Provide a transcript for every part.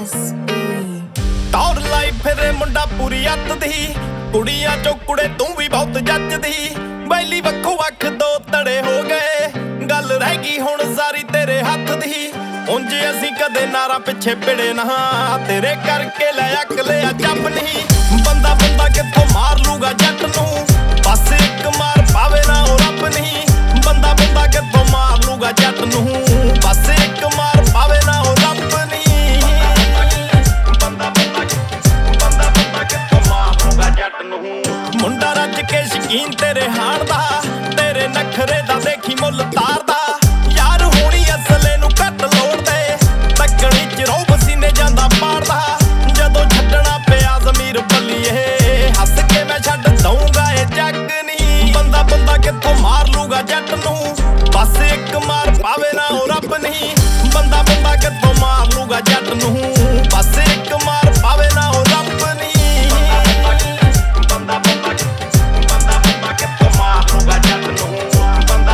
ਟੌਰ ਲਾਈ ਫਿਰੇ ਮੁੰਡਾ ਪੂਰੀ ਅੱਤ ਦੀ, ਕੁੜੀਆਂ ਚੋਂ ਕੁੜੇ ਤੂੰ ਵੀ ਬਹੁਤ ਜੱਜਦੀ। ਬੈਲੀ ਵੱਖੋ ਵੱਖ ਦੋ ਤੜੇ ਹੋ ਗਏ, ਗੱਲ ਰਹਿ ਗਈ ਹੁਣ ਸਾਰੀ ਤੇਰੇ ਹੱਥ ਦੀ। ਉਂਝ ਅਸੀਂ ਕਦੇ ਨਾਰਾ ਪਿੱਛੇ ਪਿੜੇ ਨਾ, ਤੇਰੇ ਕਰਕੇ ਲੈ ਅਕਲਿਆ ਜੱਬ ਨਹੀਂ। ਬੰਦਾ ਬੰਦਾ ਕਿੱਥੋਂ ਮਾਰ ਲੂਗਾ ਜੱਟ ਨੂੰ, ਬਸ ਇੱਕ ਮਾਰ ਪਾਵੇ ਨਾ ਉਹ ਰੱਬ ਨਹੀਂ। ਬੰਦਾ ਬੰਦਾ ਕਿੱਥੋਂ ਮਾਰ ਲੂਗਾ ਜੱਟ ਨੂੰ, ਬਸ ਇੱਕ ਮਾਰ ਪਾਵੇ ਨਾ ਉਹ ਰੱਬ ਨਹੀਂ। ਬੰਦਾ ਕਿੱਥੋਂ ਮਾਰ ਲੂਗਾ ਜੱਟ ਨੂੰ। ਮੁੰਡਾ ਰੱਜ ਕੇ ਸ਼ਕੀਨ ਤੇਰੇ ਹਾਣ ਦਾ, ਤੇਰੇ ਨਖਰੇ ਦਾ ਦੇਖੀ ਮੁੱਲ ਤਾਰਦਾ। ਯਾਰ ਹੋਣੀ ਅਸਲੇ ਨੂੰ ਘੱਟ ਲੋੜਦੇ, ਤੱਕਣੀ ਚ ਰੋਬ ਸੀਨੇ ਜਾਂਦਾ ਪਾੜਦਾ। ਜਦੋਂ ਛੱਡਣਾ ਪਿਆ ਜ਼ਮੀਰ ਬੱਲੀਏ, ਹੱਸ ਕੇ ਮੈਂ ਛੱਡ ਦਊਂਗਾ ਇਹ ਜੱਗ ਨਹੀਂ। ਬੰਦਾ ਬੰਦਾ ਕਿੱਥੋਂ ਮਾਰ ਲੂਗਾ ਜੱਟ ਨੂੰ, ਬਸ ਇੱਕ ਮਾਰ ਪਾਵੇ ਨਾ ਉਹ ਰੱਬ ਨਹੀਂ। ਬੰਦਾ ਬੰਦਾ ਕਿੱਥੋਂ ਮਾਰ ਲੂਗਾ ਜੱਟ ਨੂੰ, ਬਸ ਇੱਕ ਮਾਰ ਪਾਵੇ ਨਾ ਉਹ ਰੱਬ ਨਹੀਂ। ਬੰਦਾ ਬੰਦਾ ਕਿੱਥੋਂ ਮਾਰ ਲੂਗਾ ਜੱਟ ਨੂੰ, ਬੰਦਾ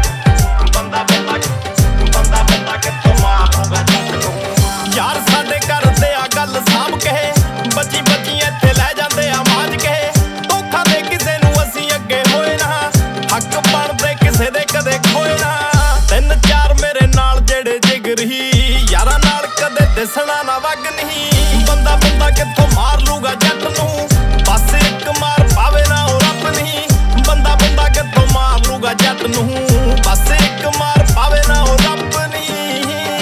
ਕਿੱਥੋਂ ਮਾਰ ਲੂਗਾ ਜੱਟ ਨੂੰ। ਯਾਰ ਸਾਡੇ ਕਰਦੇ ਆ ਗੱਲ ਸਾਂਭ ਕੇ, ਬੱਚੀ ਬੱਚੀ ਇੱਥੇ ਲੈ ਜਾਂਦੇ ਆ ਮਾਂਜ ਕੇ। ਧੋਖਾ ਦੇ ਕਿਸੇ ਨੂੰ ਅਸੀਂ ਅੱਗੇ ਹੋਏ ਨਾ, ਹੱਕ ਬਣਦੇ ਕਿਸੇ ਦੇ ਕਦੇ ਖੋਏ ਨਾ। ਤਿੰਨ ਚਾਰ ਮੇਰੇ ਨਾਲ ਜਿਹੜੇ ਜਿਗਰੀ, ਯਾਰਾਂ ਨਾਲ ਕਦੇ ਦਿਸਣਾ ਨਾ ਵਗ ਨਹੀਂ। ਬੰਦਾ ਬੰਦਾ ਕਿੱਥੋਂ ਮਾਰ ਲੂਗਾ ਜੱਟ ਨੂੰ, ਬਸ ਇੱਕ ਮਾਰ ਪਾਵੇ ਨਾ ਉਹ ਰੱਬ ਨਹੀਂ। ਬੰਦਾ ਬੰਦਾ ਕਿੱਥੋਂ ਮਾਰ ਲੂਗਾ ਜੱਟ ਨੂੰ, ਬਸ ਇੱਕ ਮਾਰ ਪਾਵੇ ਨਾ ਉਹ ਰੱਬ ਨਹੀਂ।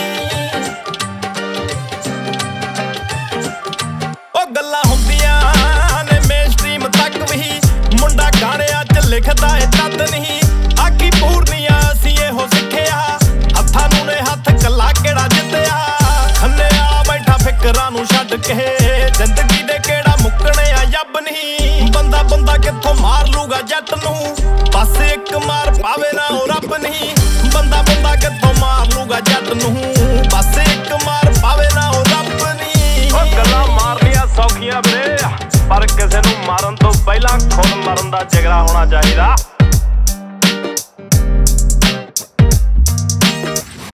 ਉਹ ਗੱਲਾਂ ਹੁੰਦੀਆਂ ਨੇ ਮੇਨਸਟ੍ਰੀਮ ਤੱਕ ਵੀ, ਮੁੰਡਾ ਗਾਣਿਆਂ 'ਚ ਲਿਖਦਾ ਏ ਤਦ ਨਹੀਂ। ਆਖੀ ਪੂਰਨੀਆਂ ਅਸੀਂ ਇਹੋ ਸਿੱਖਿਆ, ਹੱਥਾਂ ਨੂੰ ਨੇ ਹੱਥ ਕੱਲਾ ਕਿਹੜਾ ਜਿੱਤਿਆ। ਖੰਨਿਆ ਬੈਠਾ ਫਿਕਰਾਂ ਨੂੰ ਛੱਡ ਕੇ, ਜ਼ਿੰਦਗੀ ਦੇ ਕਿਹੜਾ ਮੁੱਕਣੇ ਆ ਜੱਬ ਨਹੀਂ। ਬੰਦਾ ਬੰਦਾ ਕਿੱਥੋਂ ਮਾਰ ਲੂਗਾ ਜੱਟ ਨੂੰ, ਬਸ ਇੱਕ ਮਾਰ ਪਾਵੇ ਨਾ ਉਹ ਰੱਬ ਨਹੀਂ। ਬੰਦਾ ਬੰਦਾ ਕਿੱਥੋਂ ਮਾਰ ਲੂਗਾ ਜੱਟ ਨੂੰ, ਬਸ ਇੱਕ ਮਾਰ ਪਾਵੇ ਨਾ ਉਹ ਰੱਬ ਨਹੀਂ। ਉਹ ਗੱਲਾਂ ਮਾਰਨੀਆਂ ਸੌਖੀਆਂ ਵੀਰੇ, ਪਰ ਕਿਸੇ ਨੂੰ ਮਾਰਨ ਤੋਂ ਪਹਿਲਾਂ ਖੁਦ ਮਰਨ ਦਾ ਜਿਗਰਾ ਹੋਣਾ ਚਾਹੀਦਾ।